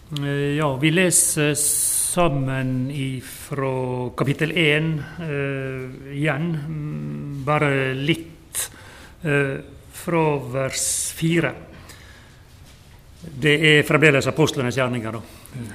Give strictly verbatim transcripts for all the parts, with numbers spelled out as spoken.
Ja, vi leser sammen fra kapittel én eh, igjen, bare litt eh, fra vers fire. Det er fremdeles apostlenes gjerninger, da.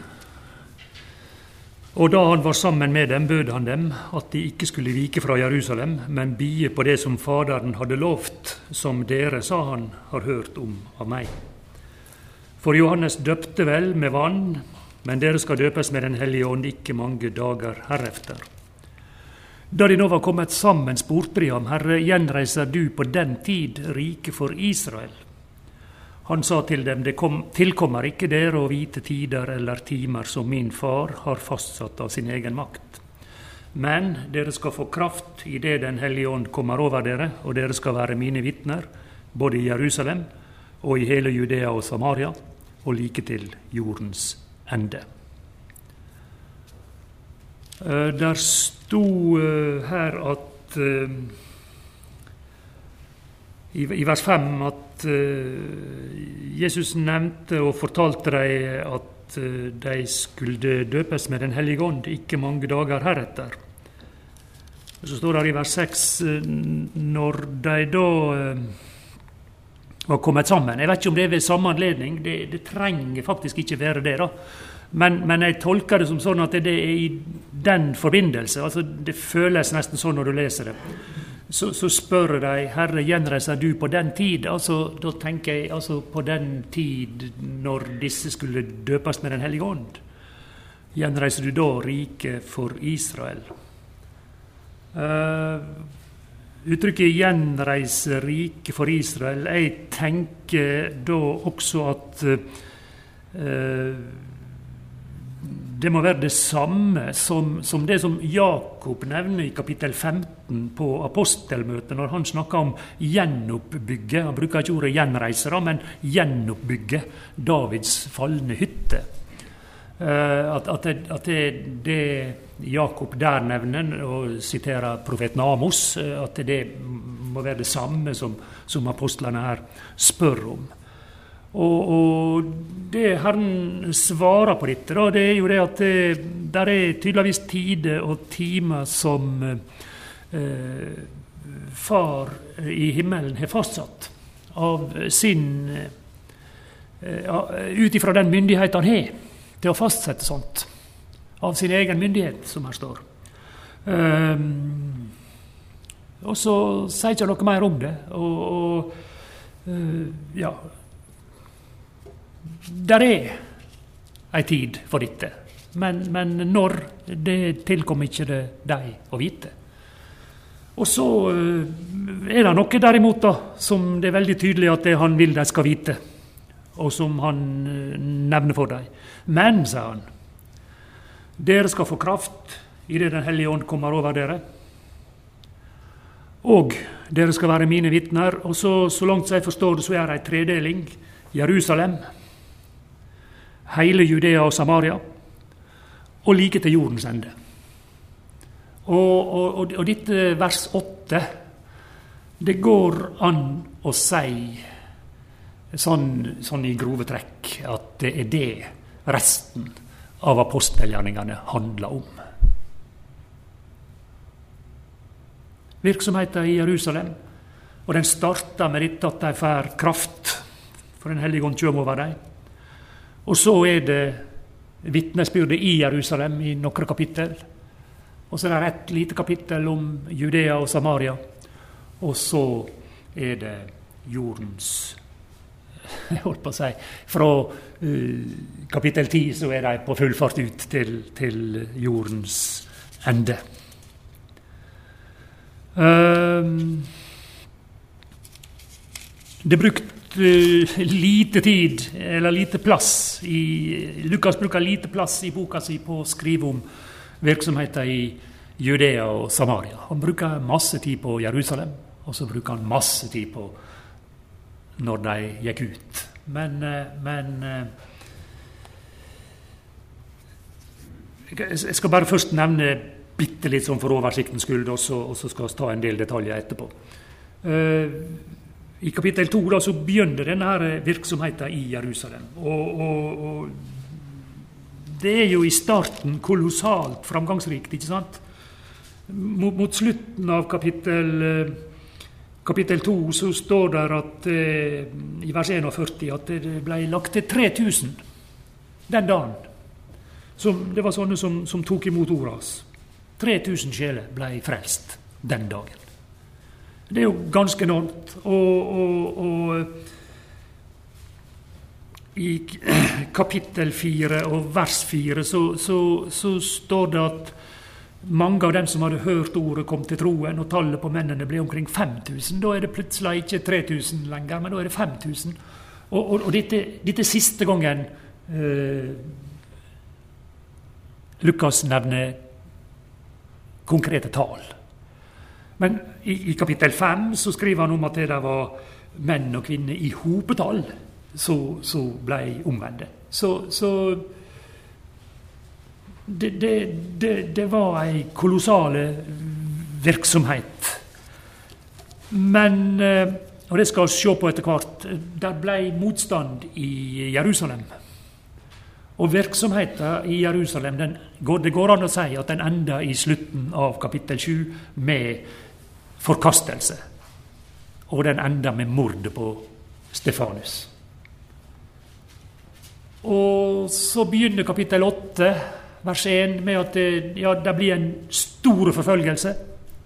Og da han var sammen med dem, bød han dem at de ikke skulle vike fra Jerusalem, men bie på det som Faderen hadde lovt, som dere, sa han, har hørt om av meg. For Johannes døpte vel med vann, men dere skal døpes med Den hellige ånd ikke mange dager herefter. Da de nå var kommet sammen, spurte de ham, Herre, gjenreiser du på den tid rike for Israel? Han sa til dem, det kom, tilkommer ikke dere å vite tider eller timer som min far har fastsatt av sin egen makt. Men dere skal få kraft i det Den hellige ånd kommer over dere, og dere skal være mine vitner, både i Jerusalem og i hele Judea og Samaria, og like til jordens ende. Der sto her at i vers fem at Jesus nevnte og fortalte dem at de skulle døpes med Den hellige ånd ikke mange dager heretter. Så står det i vers seks, når de da var kommet sammen. Jeg vet ikke om det er ved samme anledning, det, det trenger faktisk ikke være det da. Men, men jeg tolker det som sånn at det er i den forbindelse, altså det føles nesten sånn når du leser det. Så, så spør de, Herre, gjenreiser du på den tid? Altså, da tenker jeg altså på den tid når disse skulle døpes med Den hellige ånd. Gjenreiser du da rike for Israel? Uh, Uttrykket gjenreise rike for Israel, jeg tenker da også at uh, det må være det samme som, som det som Jakob nevner i kapittel femten på apostelmøtet, når han snakker om gjenoppbygge. Han bruker ikke ordet gjenreisere, men gjenoppbygge Davids falne hytte. Uh, at, at, det, at det, det Jakob der nevner, og siterer profeten Amos, at det må være det samme som, som apostlene her spør om. Og, og det Herren svarer på dette, da, det er jo det at det, der er tydeligvis tider og timer som eh, far i himmelen har fastsatt av sin eh, ut ifra den myndighet han har til å fastsette sånt, av sin egen myndighet, som her står. Um, og så sier ikke noe mer om det, og, og uh, ja, der er en tid for dette, men, men når, det tilkommer ikke det deg å vite. Og så uh, er det noe derimot da, som det er veldig tydelig at det han vil de skal vite, og som han uh, nevner for dem. Men, sa han, dere skal få kraft i det Den hellige ånd kommer over dere, og dere skal være mine vitner. Og så, så langt jeg forstår det, så er det en tredeling. Jerusalem, hele Judea og Samaria, og like til jordens ende. Og, og, og, og dette vers åtte, det går an å si sånn, sånn i grove trekk at det er det resten av apostelgjerningene handler om. Virksomheten i Jerusalem, og den starter med dette at de får kraft, for Den hellige ånd kommer over dem. Og så er det vitnesbyrdet i Jerusalem i noen kapittel, og så er det et lite kapittel om Judea og Samaria, og så er det jordens, jeg holdt på å si, fra uh, kapittel ti så er de på full fart ut til, til jordens ende. Um, det brukt uh, lite tid, eller lite plass, i, Lukas bruker lite plass i boka si på å skrive om virksomheten i Judea og Samaria. Han bruker masse tid på Jerusalem, og så bruker han masse tid på når de gikk ut. Men, men jeg skal bare først nevne bitte litt sånn for oversiktens skyld, og så, og så skal vi ta en del detaljer etterpå. I kapittel to da, så begynner denne her virksomheten i Jerusalem. Og, og, og det er jo i starten kolossalt framgangsrikt, ikke sant? Mot, mot slutten av kapittel, kapittel to så står det at eh, i vers førtién at det ble lagt til tre tusen den dagen. Som, det var sånne som, som tok imot ordet hans. tre tusen sjeler ble frelst den dagen. Det er jo ganske enormt. Og, og, og i kapittel fire og vers fire så, så, så står det at mange av dem som hadde hørt ordet kom til troen, og tallet på mennene ble omkring fem tusen. Da er det plutselig ikke tre tusen lenger, men da er det fem tusen. Og, og, og dette, dette siste gangen eh, Lukas nevner konkrete tall. Men i, i kapittel fem så skriver han om at det der var menn og kvinner i hopetall så, så ble omvendt. Så, så det, det, det, det var en kolossale virksomhet. Men, og det skal vi se på etter hvert, der ble motstand i Jerusalem. Og virksomheten i Jerusalem, den går, det går an å si at den enda i slutten av kapittel sju med forkastelse. Og den enda med mordet på Stefanus. Og så begynner kapittel åtte, vers én, med at det, ja, det blir en stor forfølgelse.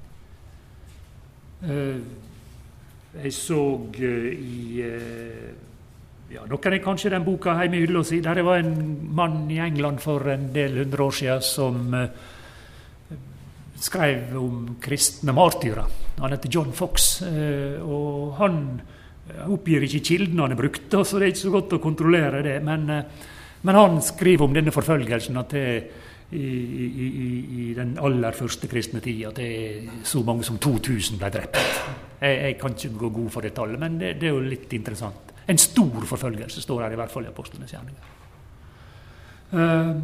Jeg så i Ja, Dere er kanskje den boka hjemme i hylla si. Der var en mann i England for en del hundre år siden som uh, skrev om kristne martyrer. Han heter John Fox, uh, og han oppgir ikke kildene han har brukt, så det er ikke så godt å kontrollere det. Men, uh, men han skriver om denne forfølgelsen at det i, i, i, i den aller første kristne tida at det er så mange som to tusen ble drept. Jeg, jeg kan ikke gå god for det tallet, men det, det er jo litt interessant. En stor forfølgelse står her i hvert fall i apostlenes gjerninger. Um,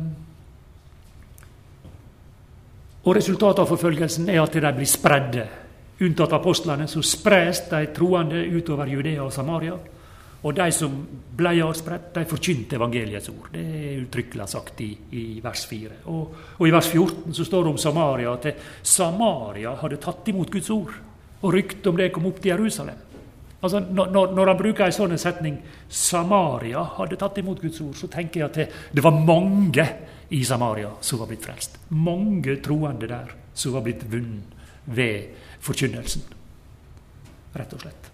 og resultatet av forfølgelsen er at de blir spredde. Unntatt apostlene, så spres de troende utover Judea og Samaria. Og de som ble spredt, de forkynte evangeliets ord. Det er uttrykkelig sagt i, i vers fire. Og, og i vers fjorten så står det om Samaria at Samaria hadde tatt imot Guds ord. Og ryktet om det kom opp til Jerusalem. Altså, når, når han bruker en sånn setning, Samaria hadde tatt imot Guds ord, så tenker jeg at det, det var mange i Samaria som var blitt frelst. Mange troende der som var blitt vunnet ved forkynnelsen. Rett og slett.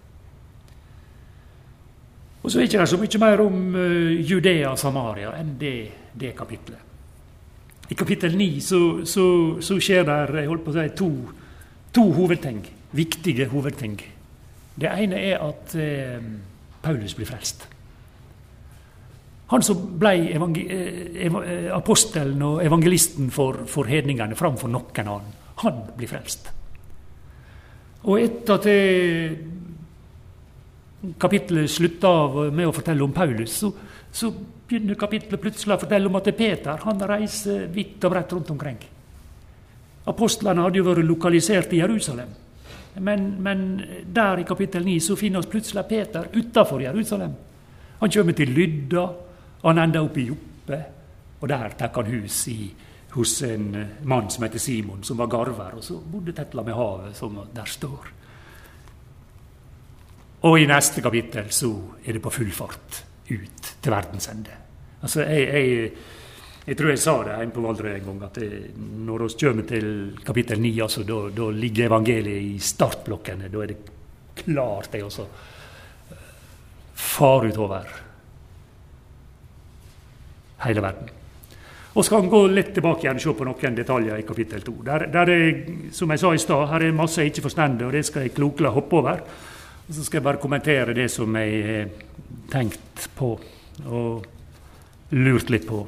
Og så er ikke det så mye mer om uh, Judea og Samaria enn det, det kapitlet. I kapittel ni så, så, så skjer der, jeg holdt på å si, to, to hovedting, viktige hovedting. Det ene er at eh, Paulus blir frelst. Han som ble ev apostelen og evangelisten for, for hedningene framfor noen annen, han blir frelst. Og etter at det, kapitlet slutter av med å fortelle om Paulus, så, så begynner kapitlet plutselig å fortelle om at Peter han reiser vidt og bredt rundt omkring. Apostlene hadde jo vært lokalisert i Jerusalem. Men, men der i kapittel ni så finner oss plutselig Peter utenfor Jerusalem. Han kommer til Lydda, han ender opp i Joppe, og der tar han hus i, hos en mann som heter Simon, som var garver, og så bodde tetla med havet, som der står. Og i neste kapittel så er det på full fart ut til verdens ende. Altså, jeg... jeg Jeg tror jeg sa det hjemme på Valdre en gang, at det, når vi kommer til kapittel ni, altså, da, da ligger evangeliet i startblokkene. Da er det klart det også far utover hele verden. Og skal gå litt tilbake igjen og se på noen detaljer i kapittel to. Der, der er, som jeg sa i stad, her er masse ikke forstendig, og det skal jeg klokelig hoppe over. Og så skal jeg bare kommentere det som jeg har tenkt på og lurt litt på.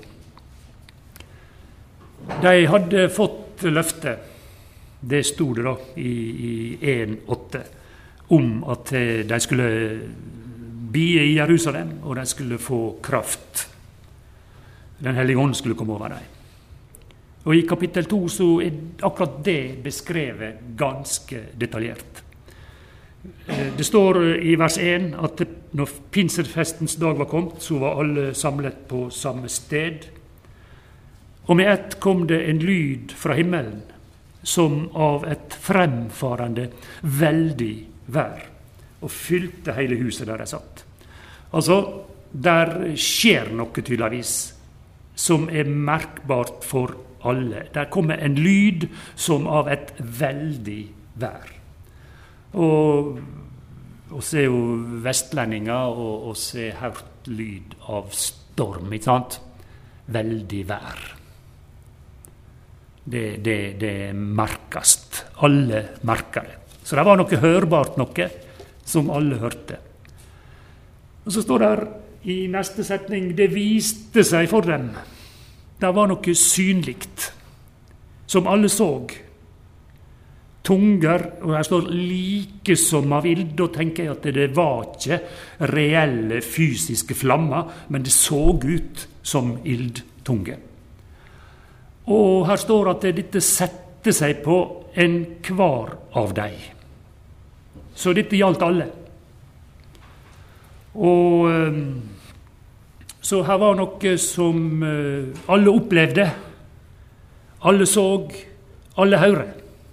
De hadde fått løfte, det stod det da i, i en åtte, om at de skulle bie i Jerusalem, og de skulle få kraft. Den hellige ånd skulle komme over dem. Og i kapittel to så er akkurat det beskrevet ganske detaljert. Det står i vers én at når pinsefestens dag var kommet, så var alle samlet på samme sted. Og med ett kom det en lyd fra himmelen, som av et fremfarende veldig vær, og fylte hele huset der de satt. Altså, der skjer noe tydeligvis, som er merkbart for alle. Der kommer en lyd som av et veldig vær. Og oss er jo vestlendinger, og oss har hørt lyd av storm, ikke sant? Veldig vær. Det, det, det merkast. Alle merker det. Så det var noe hørbart, noe som alle hørte. Og så står der i neste setning, det viste seg for dem. Det var noe synligt, som alle såg. Tunger, og her står like som av ild. Da tenker jeg at det var ikke reelle fysiske flammer, men det så ut som ildtunge. Og her står at dette setter seg på en hver av dem. Så dette gjaldt alle. Og så her var noe som alle opplevde, alle så, alle hørte.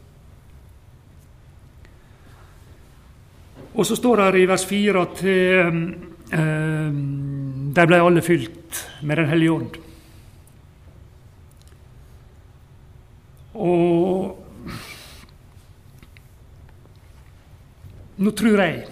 Og så står det i vers fire at eh, der ble alle fylt med Den hellige ånd. Og nå tror jeg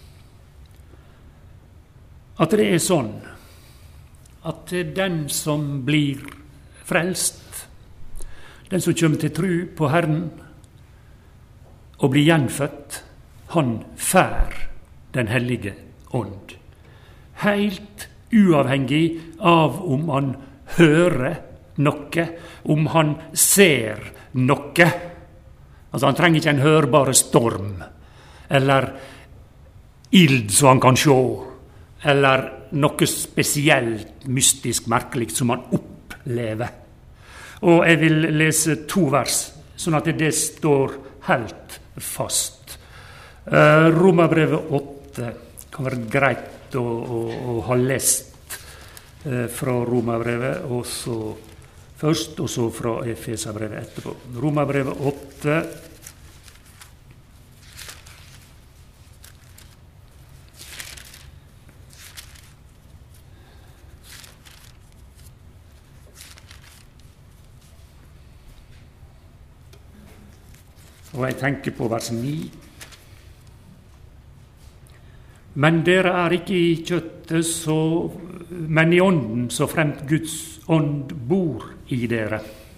at det er sånn at den som blir frelst, den som kommer til tro på Herren og blir gjenfødt, han fær Den hellige ånd. Helt uavhengig av om han hører noe, om han ser noe. Altså han trenger ikke en hørbare storm, eller ild som han kan se, eller noe spesielt mystisk merkelig som han opplever. Og jeg vil lese to vers, sånn at det står helt fast. Uh, Romerbrevet åtte kan være greit å, å, å ha lest uh, fra Romerbrevet, og så først, og så fra Efeserbrevet etterpå. Romerbrevet åtte. Og jeg tenker på vers ni. Men dere er ikke i kjøttet, så, men i ånden, så fremt Guds ånd bor i dere.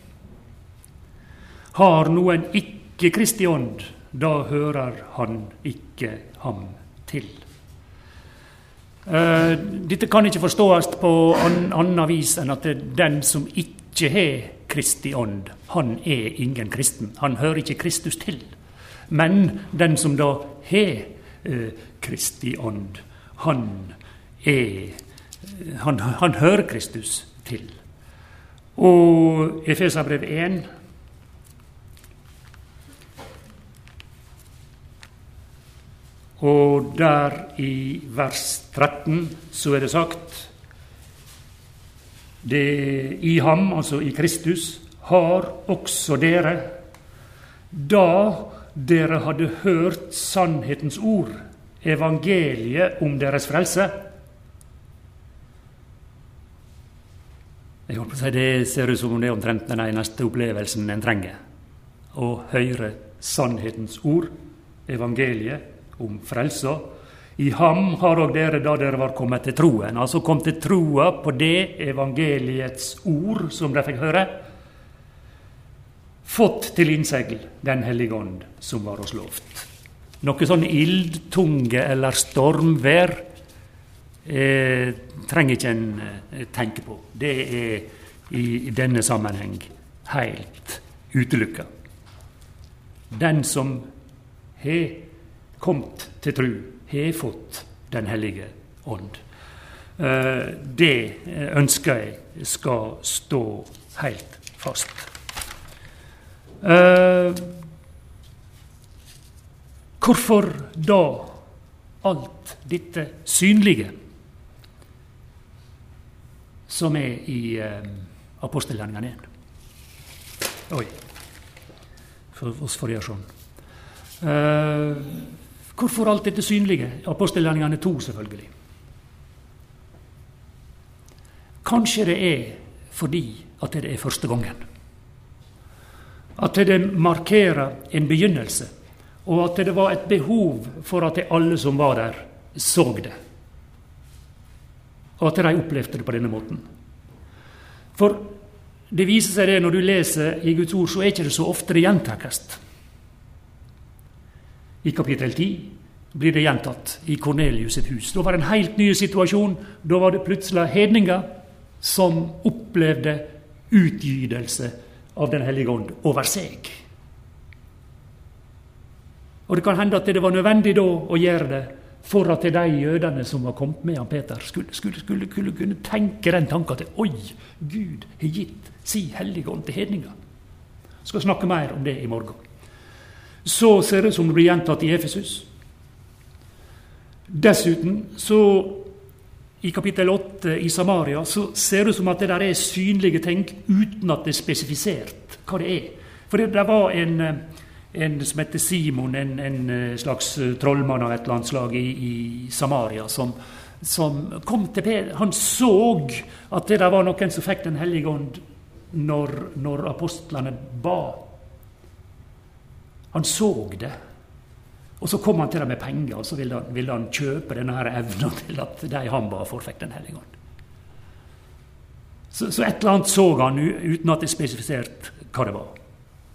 Har noen ikke Kristi ånd, da hører han ikke ham til. Uh, dette kan ikke forstås på an, annen vis enn at den som ikke har Kristi ånd, han er ingen kristen. Han hører ikke Kristus til. Men den som da har Kristi ånd, han er han, han hører Kristus til. Og Efeserbrevet én, og der i vers tretten så er det sagt det i ham, altså i Kristus, har også dere, da dere hadde hørt sannhetens ord, evangeliet om deres frelse. Jeg håper å si det ser ut som om det er omtrent den eneste opplevelsen en trenger. Å høre sannhetens ord, evangeliet om frelsa. I ham har og dere, da dere var kommet til troen, altså kom til troa på det evangeliets ord som de fikk høre, fått til innsegl Den hellige ånd som var oss lovt. Noe sånn ildtunge eller stormvær eh, trenger ikke en eh, tenke på. Det er i, i denne sammenheng helt utelukka. Den som har kommet til tro, har fått Den hellige ånd. Eh, det ønsker jeg skal stå helt fast. Uh, hvorfor da alt dette synlige som er i uh, apostelgjerningene igjen? Oi. For oss får jeg sånn. Uh, hvorfor alt dette synlige? Apostelgjerningene to, selvfølgelig. Kanskje det er fordi at det er første gangen. At det markerer en begynnelse, og at det var et behov for at alle som var der, så det. Og at de opplevde det på denne måten. For det viser seg det, når du leser i Guds ord, så er ikke det så ofte det gjentakes. I kapittel ti blir det gjentatt i Kornelius sitt hus. Da var det en helt ny situasjon. Da var det plutselig hedninger som opplevde utgytelse av Den hellige ånd over seg. Og det kan hende at det var nødvendig da å gjøre det for at de jødene som var kommet med han Peter, skulle, skulle, skulle, skulle kunne tenke den tanken at oi, Gud har gitt si hellige ånd til hedninger. Jeg skal snakke mer om det i morgen. Så ser det som det blir gjentatt i Efesus. Dessuten, så i kapittel åtte i Samaria, så ser det som at det der er synlige ting uten at det er spesifisert hva det er. For det der var en, en som heter Simon, en, en slags trollmann av et eller annet slag i, i Samaria, som, som kom til Peter. Han så at det der var noen som fikk Den hellige ånd når, når apostlene ba. Han så det. Og så kom han til dem med penger, og så ville han, ville han kjøpe denne her evnen til at de han ba for fikk Den hellige ånd. Så, så et eller annet så han uten at det er spesifisert hva det var.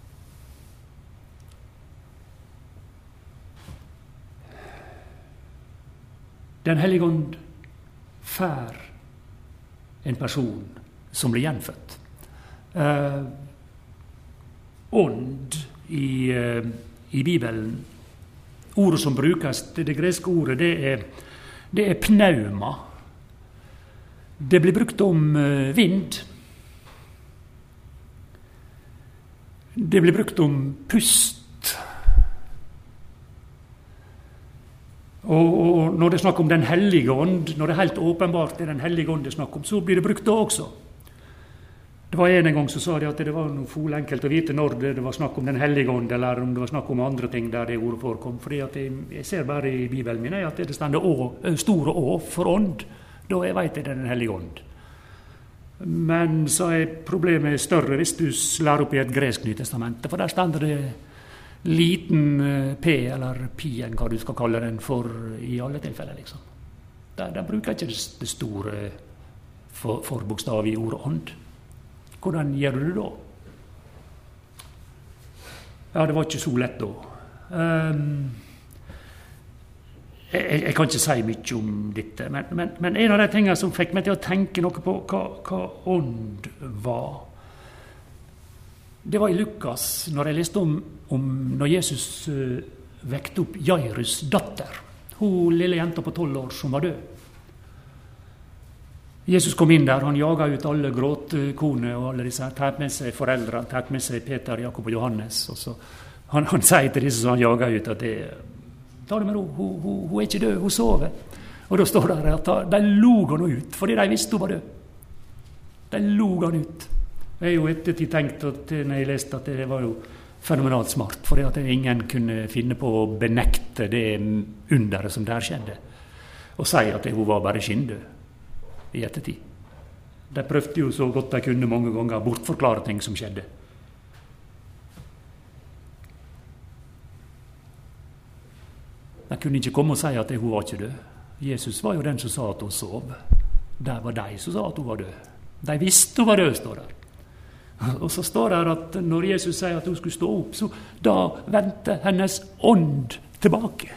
Den hellige ånd fær en person som blir gjenfødt. Eh, ånd i, eh, i Bibelen, ordet som brukes, det, det greske ordet, det er, det er pneuma. Det blir brukt om uh, vind. Det blir brukt om pust. Og, og når det er snakk om Den hellige ånd, når det er helt åpenbart det er Den hellige ånd det er snakk om, så blir det brukt da også. Det var en en gang som sa det at det var noe for enkelt å vite når det, det var snakk om Den hellige ånd, eller om det var snakk om andre ting der det ordet forekom. Fordi at jeg, jeg ser bare i Bibelen min at det stender å, store å for ånd. Da jeg vet det er Den hellige ånd. Men så er problemet større hvis du slår opp i et gresk nytestamente, for der stender det liten p, eller pi-en, hva du skal kalle den, for i alle tilfeller, liksom. Der, der bruker ikke det, det store for, for bokstav i ordet ånd. Hvordan gjør du det da? Ja, det var ikke så lett da. Um, jeg, jeg kan ikke si mye om dette, men, men, men en av de tingene som fikk meg til å tenke noe på hva, hva ånd var, det var i Lukas, når jeg leste om, om når Jesus uh, vekte opp Jairus' datter, hun lille jenta på tolv år som var død. Jesus kom inn der, han jaget ut alle gråtkoner og alle disse, tatt med seg foreldre, tatt med seg Peter, Jakob og Johannes. Og så, han, han sier til disse som han jaget ut at det, ta det med ro, hun, hun, hun er ikke død, hun sover. Og da står det at de log han ut, fordi de visste hun var død. De log han ut. Jeg har jo ettertid tenkt at, når jeg leste at det var jo fenomenalt smart, fordi at ingen kunne finne på å benekte det underet som der skjedde, og si at hun var bare skinndød. I ettertid. De prøvde jo så godt de kunne mange ganger å bortforklare ting som skjedde. De kunne ikke komme og si at hun var ikke død. Jesus var jo den som sa at hun sov. Der var de som sa at hun var død. De visste hun var død, står der. Og så står det at når Jesus sier at hun skulle stå opp, så da vendte hennes ånd tilbake.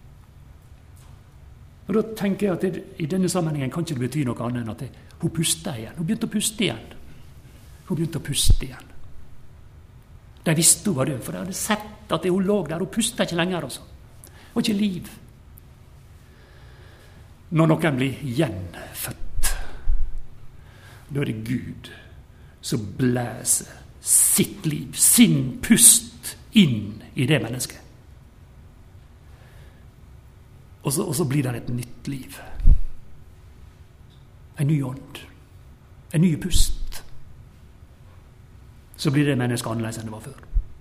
Og da tenker jeg at det, i denne sammenhengen kan ikke det bety noe annet enn at det, hun pustet igjen. Hun begynte å puste igjen. Hun begynte å puste igjen. De visste hun var død, for de hadde sett at hun lå der. Hun pustet ikke lenger også. Det var ikke liv. Når noen blir gjenfødt, da er det Gud som blæser sitt liv, sin pust inn i det mennesket. Og så, og så blir det et nytt liv. En ny ånd. En ny pust. så blir det mennesket annerledes enn det var før.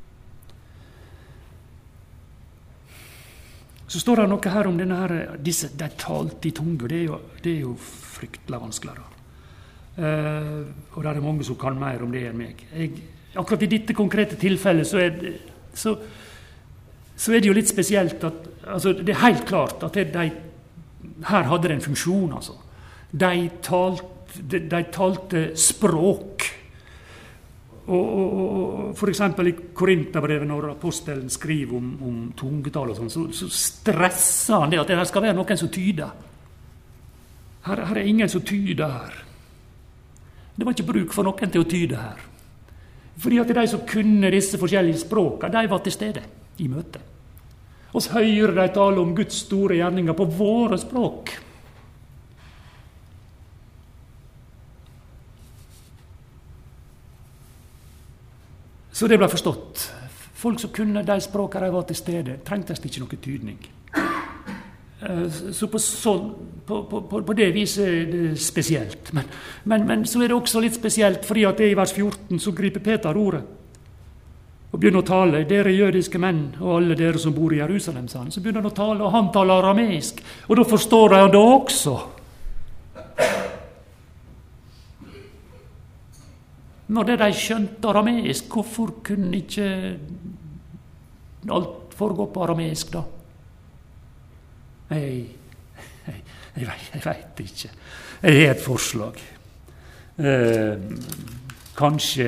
Så står det noe her om denne her, disse, de talte i tunge, det er jo, det er jo fryktelig vanskelig da. Uh, og det er mange som kan mer om det enn meg. Jeg, akkurat i dette konkrete tilfellet så er det, så, så er det jo litt spesielt at, altså det er helt klart at det, de, her hadde det en funksjon, altså. De talte, de, de talte språk. Og, og, og for eksempel i Korinterbrevet, når apostelen skriver om, om tungetall og sånn, så, så stresser han det at det her skal være noen som tyder. Her, her er ingen som tyder her. Det var ikke bruk for noen til å tyde her. Fordi at de som kunne disse forskjellige språkene, de var til stede i møte. Og så hører de tale om Guds store gjerninger på våre språk. Så det ble forstått. Folk som kunne de språkene de var til stede, trengtes ikke noe tydning. Så på, så, på, på, på det viset er det spesielt. Men, men, men så er det også litt spesielt, fordi at det i vers fjorten så griper Peter ordet og begynner å tale. Dere jødiske menn og alle dere som bor i Jerusalem, sa han. Så begynner han å tale, og han taler arameisk. Og da forstår han det også. Når det de skjønte arameisk, hvorfor kunne ikke alt foregå på arameisk da? Jeg, jeg, jeg, vet, jeg vet ikke. Jeg har et forslag. Eh, kanskje,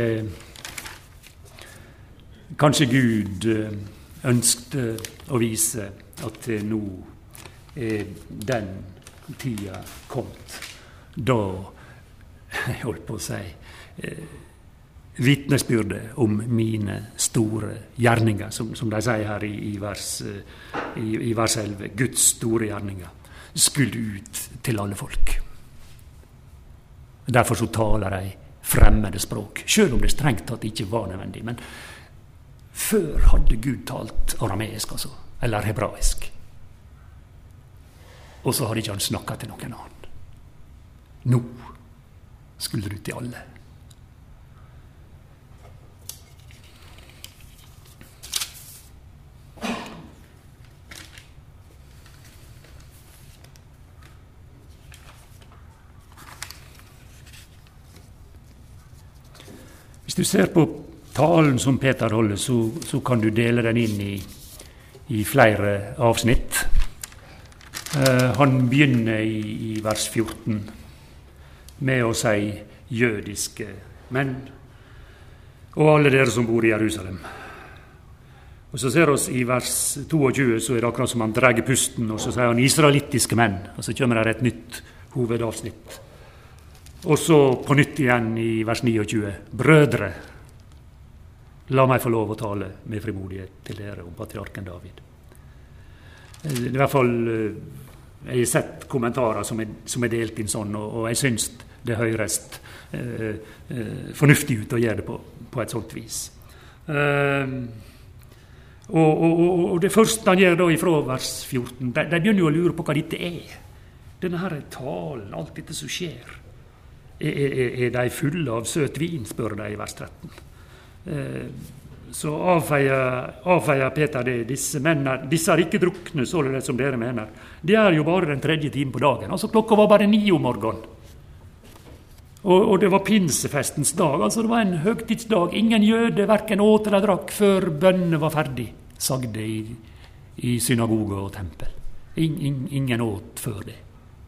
kanskje Gud ønsket å vise at nå er den tida kommet, da, jeg holdt på å si, eh, vitnesbyrdet om mine store gjerninger, som, som de sier her i, i, vers, i, i vers elleve, Guds store gjerninger, skulle ut til alle folk. Derfor så taler de fremmede språk, selv om det strengt tatt ikke var nødvendig. Men før hadde Gud talt arameisk, altså, eller hebraisk. Og så hadde ikke han snakket til noen annen. Nå skulle det ut til alle. Hvis du ser på talen som Peter holder, så, så kan du dele den inn i, i flere avsnitt. Uh, han begynner i, i vers fjorten med å si jødiske menn og alle dere som bor i Jerusalem. Og så ser vi i vers tjueto, så er det akkurat som han drar pusten, og så sier han israelittiske menn, og så kommer det et nytt hovedavsnitt. Og så på nytt igjen i vers tjueni. Brødre, la meg få lov å tale med frimodighet til dere om patriarken David. I hvert fall, jeg har sett kommentarer som er, som er delt inn sånn, og, og jeg synes det høres eh, eh, fornuftig ut å gjøre det på, på et sånt vis. Eh, og, og, og det første han gjør da ifra vers fjorten, de, de begynner jo å lure på hva dette er. Denne her talen, alt dette som skjer. Er, er, er de fulle av søt vin, spør de i vers tretten. Eh, så avfeier, avfeier Peter det. Disse mennene, disse er ikke drukne, således som dere mener. Det er jo bare den tredje time på dagen. Altså klokka var bare ni om morgenen. Og, og det var pinsefestens dag. Altså det var en høgtidsdag. Ingen jøde hverken åt eller drakk før bønnene var ferdig, sagde i, i synagoge og tempel. In, in, ingen åt før det.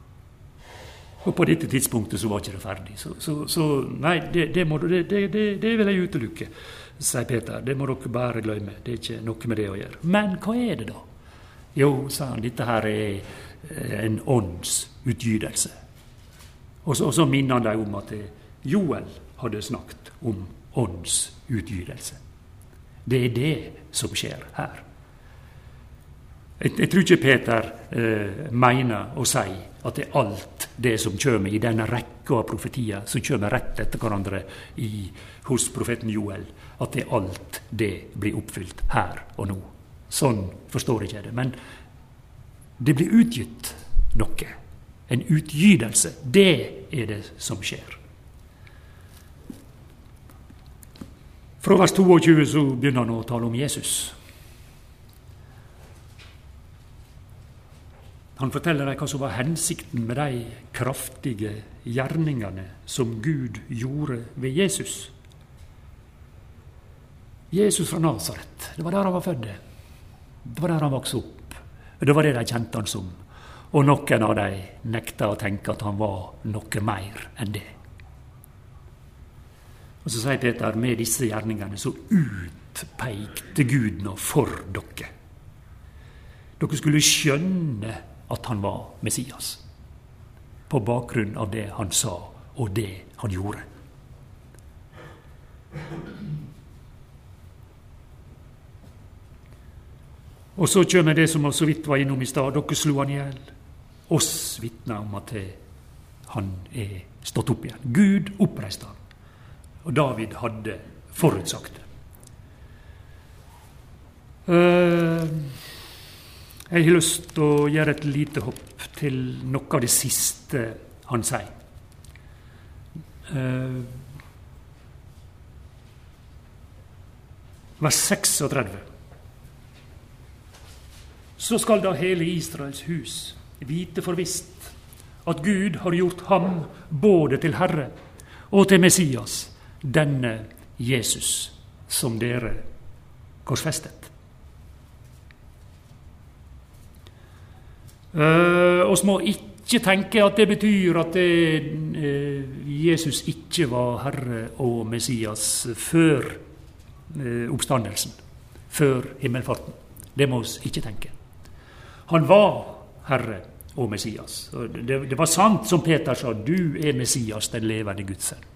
Og på dette tidspunktet så var ikke det ferdig. Så, så, så nei, det, det, må, det, det, det vil jeg utelukke, sier Peter. Det må dere bare glemme. Det er ikke noe med det å gjøre. Men hva er det da? Jo, sa han, dette her er en åndsutgytelse. Og så, og så minner han deg om at Joel hadde snakket om åndsutgytelse. Det er det som skjer her. Jeg, jeg tror ikke Peter eh, mener å si at det er alt det som kommer i denne rekka av profetier som kommer rett etter hverandre i, hos profeten Joel, at det alt det blir oppfylt her og nå. Sånn forstår jeg ikke det, men det blir utgitt noe. En utgydelse, det er det som skjer. Fra vers tjueto så begynner han å tale om Jesus. Han forteller deg hva som var hensikten med de kraftige gjerningene som Gud gjorde ved Jesus. Jesus fra Nazaret, det var der han var født. Det var der han vokste opp. Det var det de kjente han som. Og noen av dem nekta å tenke at han var noe mer enn det. Og så sier Peter, med disse gjerningene så utpeikte Gud nå for dere. Dere skulle skjønne at han var Messias, på bakgrunn av det han sa og det han gjorde. Og så kommer det som vi så vidt var innom i stad. Dere slo han ihjel. Oss vitner om at han er stått opp igjen. Gud oppreiste han. Og David hadde forutsagt det. Uh, jeg har lyst til å gjøre et lite hopp til noe av det siste han sier. Uh, vers trekstiseks. Så skal da hele Israels hus vite for visst at Gud har gjort ham både til Herre og til Messias, denne Jesus som dere korsfestet. Uh, oss må ikke tenke at det betyr at det, uh, Jesus ikke var Herre og Messias før uh, oppstandelsen, før himmelfarten. Det må oss ikke tenke. Han var Herre og Messias. Og det, det var sant som Peter sa, du er Messias, den levende Guds sønn.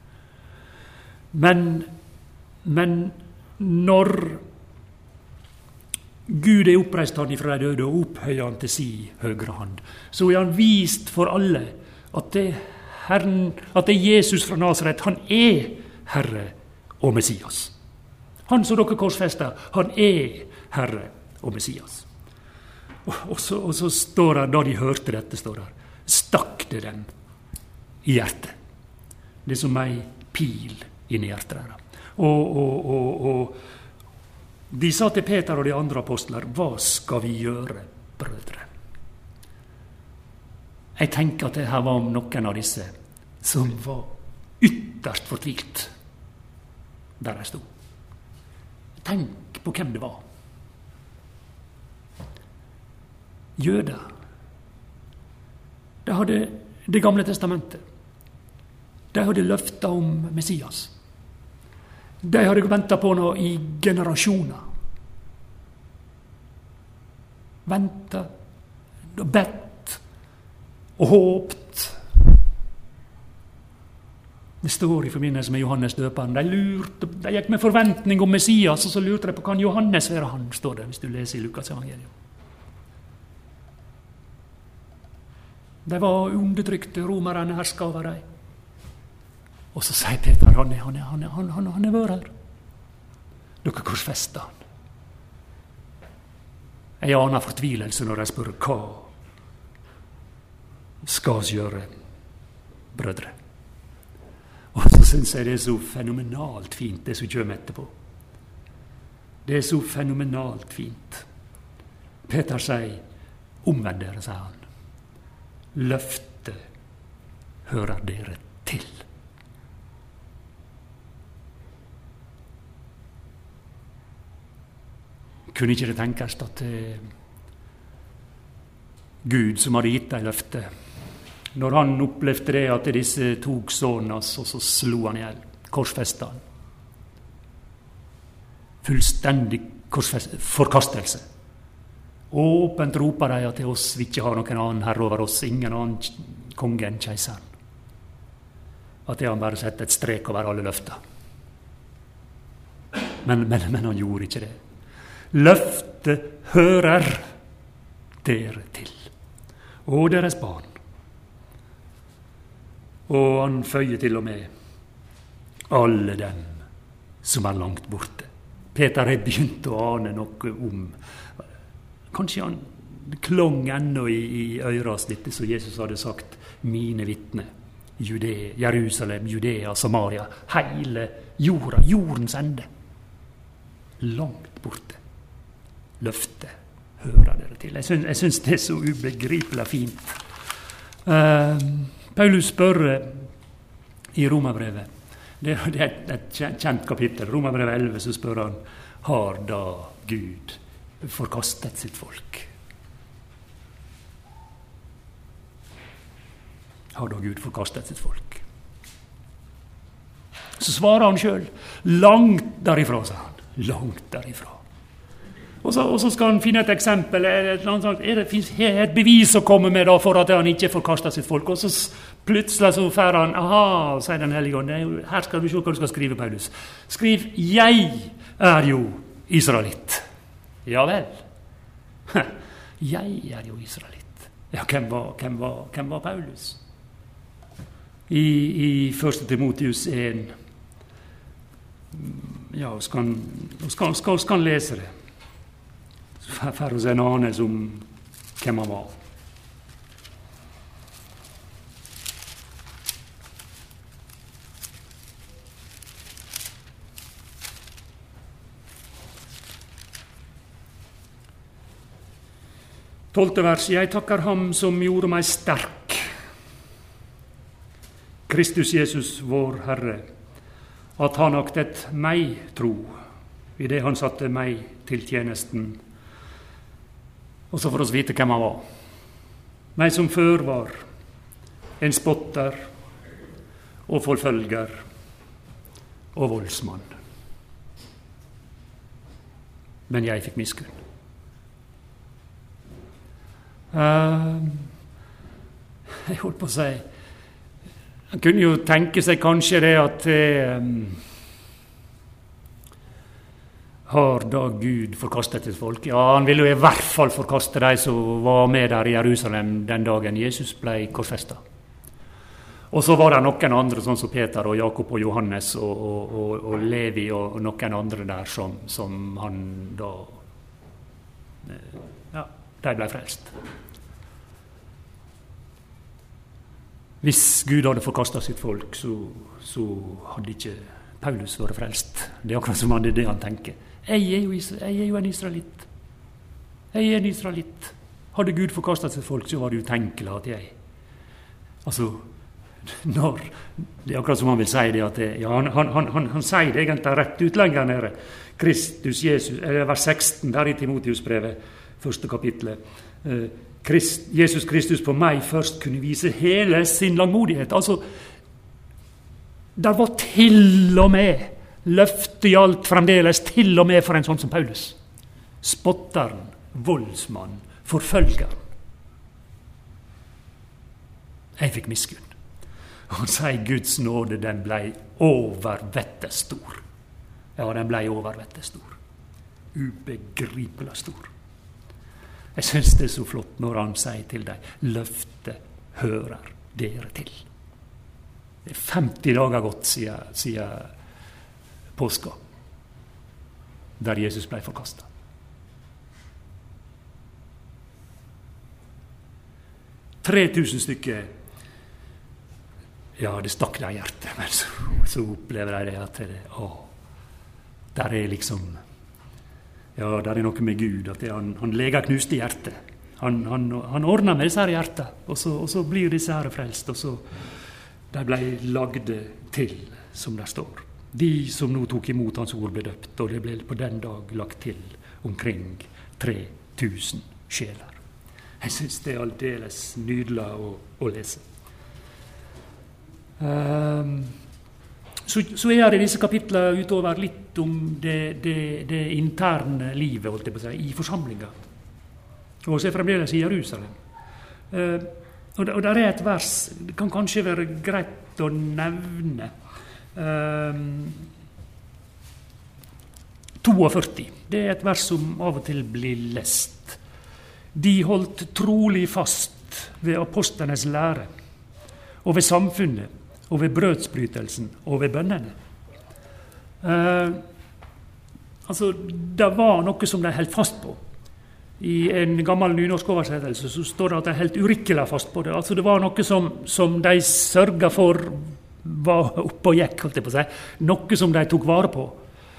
Men, men når Gud er oppreist han ifra de døde og opphøyer han til si høyre hand, så er han vist for alle at det, Herren, at det er Jesus fra Nazaret, han er Herre og Messias. Han som dere korsfester, han er Herre og Messias. Og, og, så, og så står det, da de hørte dette, står det, stakk det dem i hjertet. Det er som ei pil inn i hjertet der. Og, og, og, og de sa til Peter og de andre apostler, hva skal vi gjøre, brødre? Jeg tenker at det her var om noen av disse som var ytterst fortvilt der de stod. Tenk på hvem det var. Jøder. De hadde Det gamle testamentet. De hadde løftet om Messias. De hadde ventet på noe i generasjoner. Ventet og bedt og håpt. Det står i forbindelse med Johannes døperen. De lurte, de gikk med forventning om Messias, og så lurte de på kan Johannes være han, står det, hvis du leser i Lukas evangelium. De var undertrykte, romerne herska over dem. Og så sier Peter, han er, han er, han er, han, han, han er vår her. Dere korsfester han. Jeg aner fortvilelse når de spør hva skal vi gjøre, brødre. Og så synes jeg det er så fenomenalt fint, det som kommer etterpå. Det er så fenomenalt fint. Peter sier, omvend dere, sier han. Løftet hører dere til. Kunne ikke det tenkes at eh, Gud som hadde gitt deg løftet, når han opplevde det at disse tok sånn, og så, så slo han ihjel, korsfestet han. Fullstendig forkastelse. Åpent roper de til oss, vi ikke har noen annen herre over oss, ingen annen konge enn keiseren. At det han bare sette et strek over alle løfter. Men, men, men han gjorde ikke det. Løftet hører dere til, og deres barn. Og han føyer til og med alle dem som er langt borte. Peter har begynt å ane noe om, kanskje han klong ennå i, i øras dette som Jesus hadde sagt, mine vitner Judea, Jerusalem, Judea, Samaria, hele jorda, jordens ende. Langt borte. Løftet hører dere til. Jeg syns, jeg syns det er så ubegripelig fint. Uh, Paulus spør i Romerbrevet, det er et, et kjent kapittel, Romerbrevet elleve, så spør han, har da Gud forkastet sitt folk? Har da Gud forkastet sitt folk? Så svarer han selv, langt derifra, sa han, langt derifra. Og så, og så skal han finne et eksempel, et, er det et bevis å komme med da, for at han ikke forkastet sitt folk, og så plutselig så fer han, aha, sier den hellige ånd, her skal du se hva du skal skrive, Paulus. Skriv, jeg er jo israelitt. Ja vel. Jeg er jo israelitt. Ja, hvem var, hvem var, hvem var Paulus? I, i første Timotheus en, ja, skal han, skal, skal, skal han lese det? For oss en anelse om hvem han var. Tolvte vers. Jeg takker ham som gjorde meg sterk, Kristus Jesus, vår Herre, at han aktet meg tro, i det han satte meg til tjenesten. Og så får oss vite hvem han var. Meg som før var en spotter og forfølger og voldsmann. Men jeg fikk miskunn. Uh, jeg holdt på å si, han kunne jo tenke seg kanskje det at um, har da Gud forkastet sitt folk? Ja, han ville jo i hvert fall forkaste de som var med der i Jerusalem den dagen Jesus ble korsfestet. Og så var det noen andre, sånn som Peter og Jakob og Johannes og, og, og, og Levi og noen andre der som, som han da, ja, de ble frelst. Hvis Gud hadde forkastet sitt folk, så, så hadde ikke Paulus vært frelst. Det er akkurat som han det, det han tenker. Jeg er, jo, jeg er jo en israelitt. Jeg er en israelitt. Hadde Gud forkastet sitt folk, så var det utenkelig at jeg... Altså, når... Det er akkurat som han vil si det, at det, ja, han, han, han, han, han sier det egentlig rett ut lenger nede. Kristus Jesus, eller vers seksten, der i Timotheusbrevet, første kapitlet. Eh, Christ, Jesus Kristus på meg først kunne vise hele sin langmodighet. Altså, der var til og med løftet gjaldt fremdeles, til og med for en sånn som Paulus. Spotteren, voldsmann, forfølgeren. Jeg fikk miskunn. Han sier Guds nåde, den ble overvettet stor. Ja, den ble overvettet stor. Ubegripelig stor. Jeg synes det er så flott når han sier til deg, løftet hører dere til. Det er femti dager gått siden, siden påska, der Jesus ble forkastet. tre tusen stykker, ja, det stakk deg i hjertet, men så, så opplever jeg det at det, å, der er liksom, ja, der er noe med Gud, at det, han, han leger knust i hjertet. Han, han, han ordner med disse her hjertet, og så, og så blir disse her frelst, og så de ble lagde til, som der står. De som nå tok imot hans ord ble døpt, og det ble på den dag lagt til omkring tre tusen sjeler. Jeg synes det er aldeles nydelig å, å lese. Um, så, så er det disse kapitlene utover litt om det, det, det interne livet, holdt jeg på å si, i forsamlingen. Og så er fremdeles i Jerusalem. Uh, og, og der er et vers, det kan kanskje være greit å nevne. Um, førti. Det er et vers som av og til blir lest. De holdt trolig fast ved apostlenes lære, og ved samfunnet, og ved brødsbrytelsen, og ved bønnene. Uh, altså, det var noe som de holdt fast på. I en gammel nynorsk oversettelse så står det at de helt urikkelig fast på det. Altså det var noe som, som de sørget for var oppe og gikk, holdt jeg på å si. Noe som de tok vare på.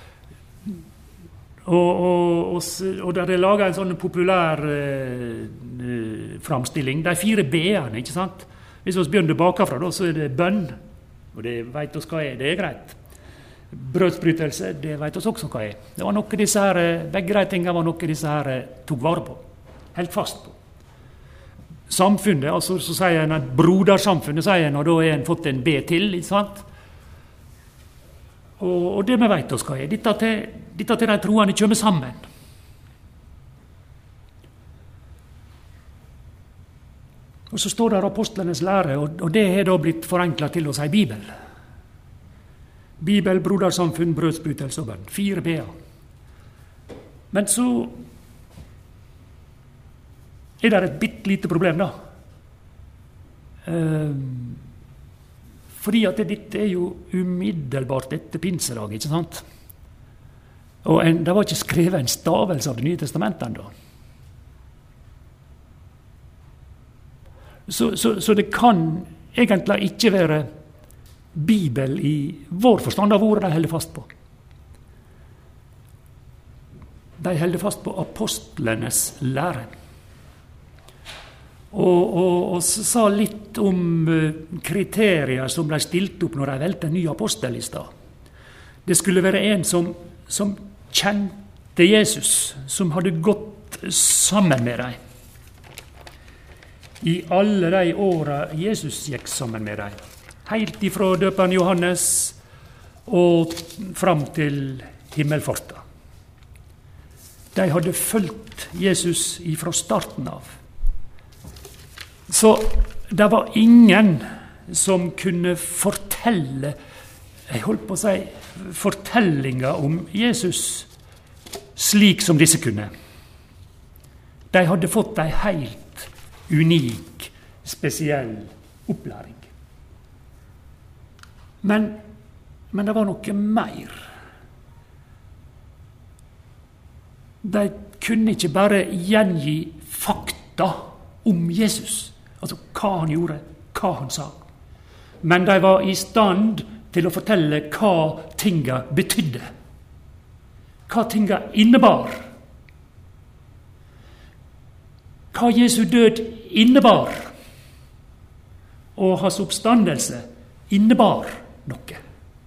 Og, og, og, og der er laget en sånn populær eh, framstilling. De fire B-ene, ikke sant? Hvis vi begynner bakafra, da, så er det bønn. Og det vet vi hva er, det er greit. Brødsbrytelse, det vet vi også hva er. Det var noe disse her, begge de tingene var noe disse her tok vare på. Helt fast på. Samfunnet, altså så sier en at brodersamfunnet, sier en, og da har en fått en B til, ikke sant? Og, og det vi vet oss hva er. Dette til, dette til de troende kommer sammen. Og så står der apostlenes lære, og, og det har da blitt forenklet til å si Bibel. Bibel, brodersamfunn, brødsbrytelse og bønn. Fire B-er. Men så er det et bitte lite problem, da. Um, fordi at dette er jo umiddelbart etter pinsedag, ikke sant? Og en, det var ikke skrevet en stavelse av Det nye testamentet enda. Så, så, så det kan egentlig ikke være Bibel i vår forstand av ordet de holder fast på. De holder fast på apostlenes lære. Og, og, og sa litt om kriterier som ble stilt opp når de valgte en ny apostel i stad. Det skulle være en som, som kjente Jesus, som hadde gått sammen med dem. I alle de åra Jesus gikk sammen med dem. Helt ifra døperen Johannes og fram til himmelfarten. De hadde fulgt Jesus ifra starten av. Så det var ingen som kunne fortelle, jeg holdt på å si, fortellinger om Jesus slik som disse kunne. De hadde fått en helt unik, spesiell opplæring. Men, men det var noe mer. De kunne ikke bare gjengi fakta om Jesus. Altså hva han gjorde, hva han sa. Men de var i stand til å fortelle hva tinga betydde. Hva tinga innebar. Hva Jesu død innebar. Og hans oppstandelse innebar noe.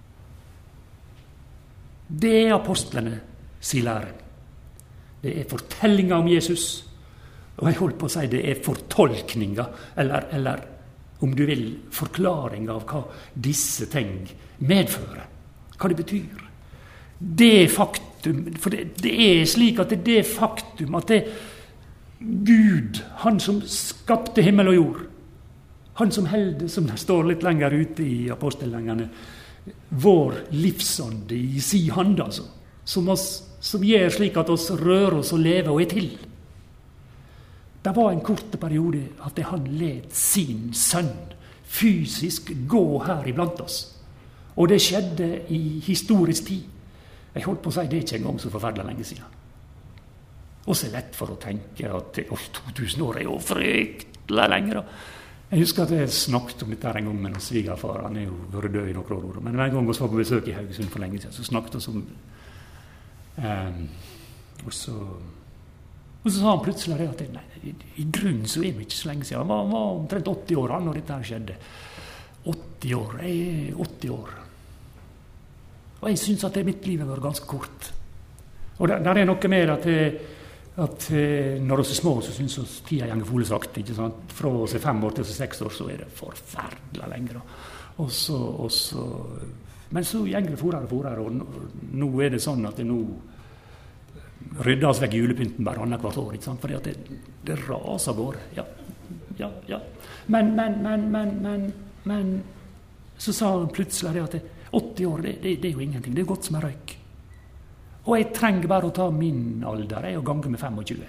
Det er apostlene sin lære. Det er fortellinga om Jesus. Og jeg holdt på å si det er fortolkninger, eller, eller om du vil, forklaring av hva disse ting medfører. Hva det betyr. Det faktum, for det, det er slik at det er det faktum at det Gud, han som skapte himmel og jord, han som held, som det står litt lenger ute i apostellengene, vår livsånde i si hand, altså, som, oss, som gjør slik at oss rører oss og lever og er til. Det var en kort periode at han let sin sønn fysisk gå her iblant oss. Og det skjedde i historisk tid. Jeg holdt på å si det er ikke engang så forferdelig lenge siden. Og så er det lett for å tenke at oh, to tusen år er jo fryktelig lenger. Jeg husker at jeg snakket om dette en gang med en svigerfar. Han er jo vært død i noen år. Men en gang vi var på besøk i Haugesund for lenge siden, så snakket vi om um, og så Og så sa han plutselig at nei, i, i grunnen så er vi ikke så lenge siden. Han var, han var omtrent åtti år han når dette her skjedde. åtti år, jeg er åtti år. Og jeg synes at det mitt liv har vært ganske kort. Og der, der er noe mer at, at når vi er små så synes vi tida gjenger folesagt, ikke sant? Fra oss er fem år til oss er seks år så er det forferdelig lenger. Og så, og så, men så gjenger det forere og forere, og nå, nå er det sånn at det nå rydde oss vekk julepynten bare annet hvert år, ikke sant? Fordi at det, det raser går. Ja, ja, ja. Men, men, men, men, men, men, så sa han plutselig det at det, åtti år, det, det, det er jo ingenting, det er godt som en røyk. Og jeg trenger bare å ta min alder, jeg, og gange med tjuefem.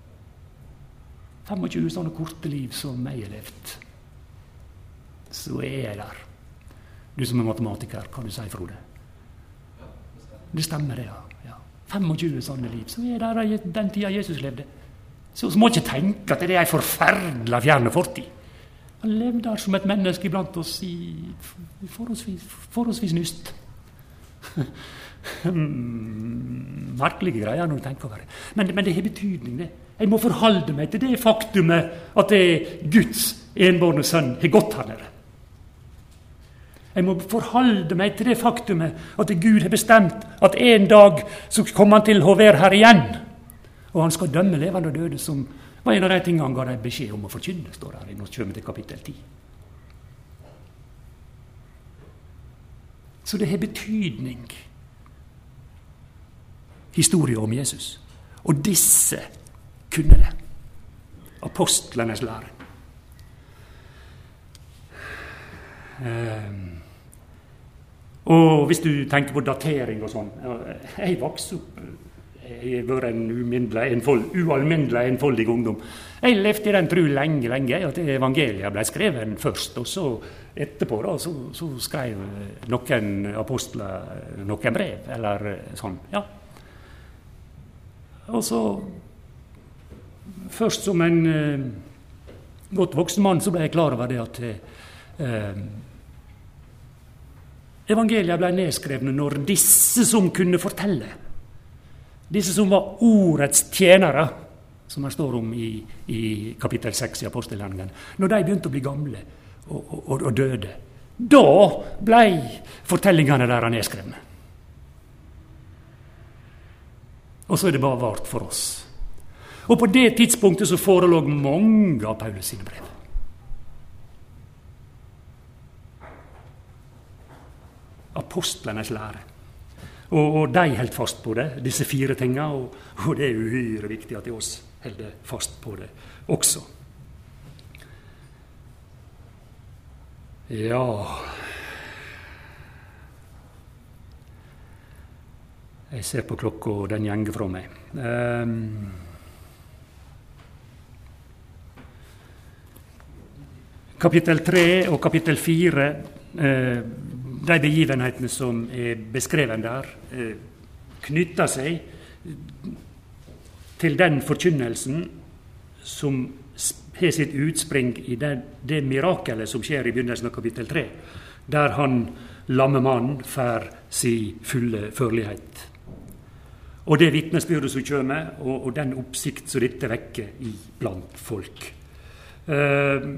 tjuefem sånne korte liv som jeg har levd. Så er jeg der. Du som er matematiker, kan du si, Frode? Det stemmer det, ja. tjuefem sånne liv, så er det den tida Jesus levde. Så vi må ikke tenke at det er en forferdelig fjern fortid. Han levde der som et menneske iblant oss i forholdsvis, forholdsvis nyst. Merkelige greier når du tenker over det. Men, men det har betydning, det. Jeg må forholde meg til det faktumet at det er Guds enbårne sønn har gått her nede. Jeg må forholde meg til det faktumet at Gud har bestemt at en dag så kommer han til å være her igjen. Og han skal dømme levende og døde, som var en av de tingene han ga deg beskjed om å forkynne, står her i Norsk Kjømme til kapittel ti. Så det har betydning, historien om Jesus. Og disse kunne det. Apostlenes lære. Um, og hvis du tenker på datering og sånn, jeg vokste opp, jeg har vært en umindelig, enfold, ualmindelig enfoldig ungdom. Jeg levde i den tro lenge, lenge, at evangeliet ble skrevet først, og så etterpå da, så, så skrev noen apostler noen brev, eller sånn, ja. Og så, først som en uh, godt voksen mann, så ble jeg klar over det at uh, evangeliet ble nedskrevne når disse som kunne fortelle, disse som var ordets tjenere, som det står om i, i kapittel seks i apostelgjerningen, når de begynte å bli gamle og, og, og døde, da ble fortellingene deres nedskrevne. Og så er det bare vart for oss. Og på det tidspunktet så forelå mange av Paulus sine brev. Apostlenes lære. Og, og de holdt fast på det, disse fire tingene, og, og det er uhyre viktig at de oss holder fast på det også. Ja... Jeg ser på klokka, og den gjenger fra meg. Um, kapittel tre og kapittel fire, uh, de begivenhetene som er beskrevet der, uh, knytter seg til den forkynnelsen som har sitt utspring i det, det mirakelet som skjer i begynnelsen av kapittel tre, der han, lamme mann, får si fulle førlighet. Og det vitnesbyrdet som kommer, og, og den oppsikt som dette vekker i blant folk. Uh,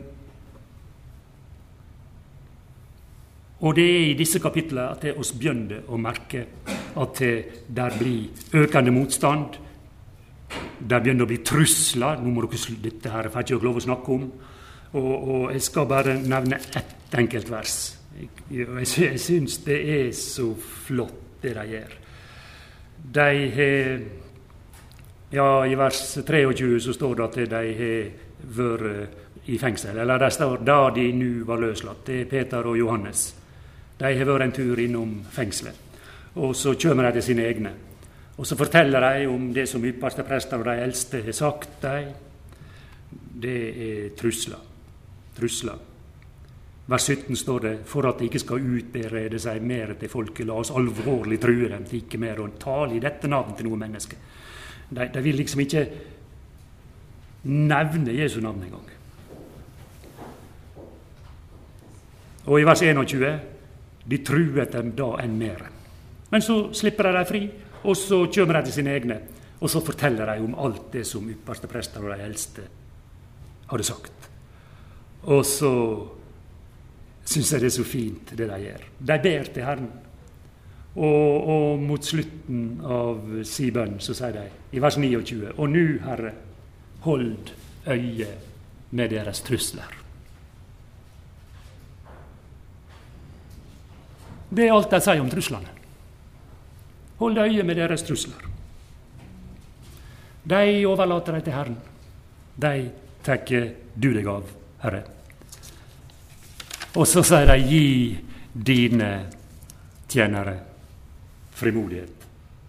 og det er i disse kapitlene at det oss begynner å merke at det der blir økende motstand, der begynner å bli trusler. Nå må dere slutte, dette her får ikke lov å snakke om. Og, og jeg skal bare nevne ett enkelt vers. Jeg, jeg, jeg syns det er så flott det de gjør. De har, ja, i vers treogtjue så står det at de har vært i fengsel, eller det står da de nu var løslatt. Det er Peter og Johannes. De har vært en tur innom fengselet, og så kommer de til sine egne. Og så forteller de om det som ypperste prester og de eldste har sagt dem. Det er trusler. Trusler. Vers sytten står det, for at de ikke skal utberede seg mer til folket, la oss alvorlig true dem til ikke mer, og tale i dette navn til noe menneske. De, de vil liksom ikke nevne Jesu navn en gang. Og i vers enogtjue, de truet dem da enn mer. Men så slipper de dem fri, og så kommer de til sine egne, og så forteller de om alt det som ypperste prester og de eldste hadde sagt. Og så synes jeg det er så fint, det de gjør. De ber til Herren. Og, og mot slutten av sin bønn, så sier de, i vers niogtjue, og nu, Herre, hold øye med deres trusler. Det er alt de sier om truslene. Hold øye med deres trusler. De overlater deg til Herren. De takker du deg av, Herre. Og så sier de, gi dine tjenere frimodighet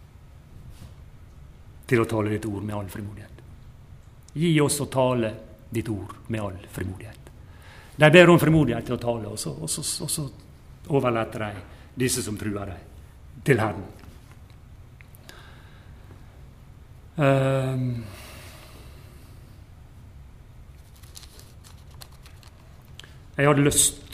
til å tale ditt ord med all frimodighet. Gi oss å tale ditt ord med all frimodighet. De ber om frimodighet til å tale, og så, og så, og så overlater de disse som truer dem, til Herren. Um, Jeg hadde lyst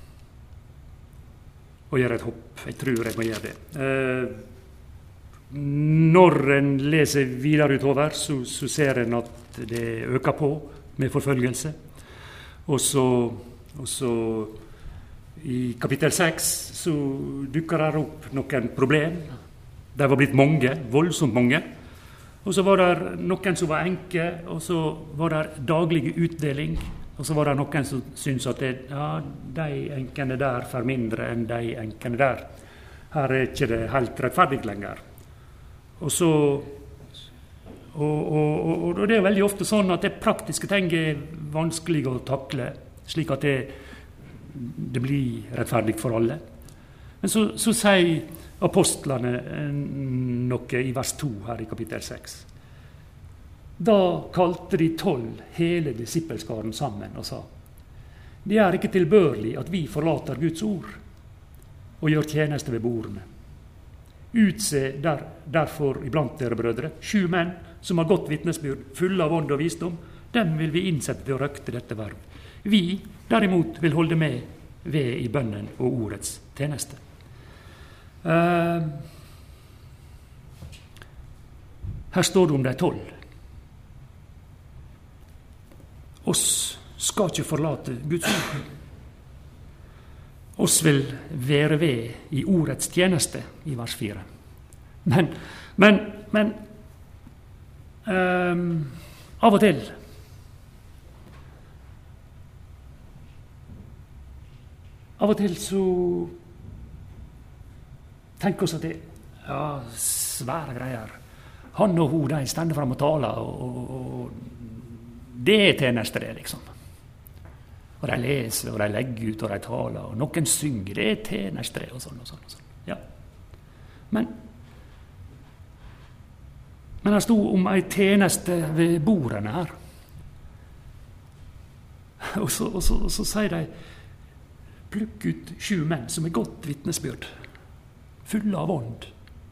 å gjøre et hopp. Jeg tror jeg må gjøre det. Eh, når en leser videre utover, så, så ser en at det øker på med forfølgelse. Og så, og så i kapittel seks så dukker det opp noen problem. De var blitt mange, voldsomt mange. Og så var det noen som var enke, og så var det daglig utdeling. Og så var det noen som syntes at det, ja, de enkene der får mindre enn de enkene der. Her er ikke det helt rettferdig lenger. Og så og, og, og, og det er veldig ofte sånn at det praktiske ting er vanskelig å takle, slik at det, det blir rettferdig for alle. Men så, så sier apostlene noe i vers to her i kapittel seks. Da kalte de tolv hele disippelskaren sammen og sa: Det er ikke tilbørlig at vi forlater Guds ord og gjør tjeneste ved bordene. Utse der, derfor iblant dere brødre, sju menn som har godt vitnesbyrd, fulle av ånd og visdom. Dem vil vi innsette til å røkte dette verv. Vi derimot vil holde med ved i bønnen og ordets tjeneste. Uh, her står det om de tolv. Oss skal ikke forlate Guds ord. Oss vil være ved i ordets tjeneste, i vers fire. Men, men, men um, av og til Av og til så tenker oss at det ja, svære greier. Han og hun, de stender frem og taler, og, og, og det er tjeneste, det, liksom. Og de leser, og de legger ut, og de taler, og noen synger, det er tjeneste, det, og sånn, og sånn, og sånn. Ja. Men, men det stod om ei tjeneste ved bordene her. Og så, og så, og så sier de, plukk ut sju menn som er godt vitnesbyrd, fulle av ånd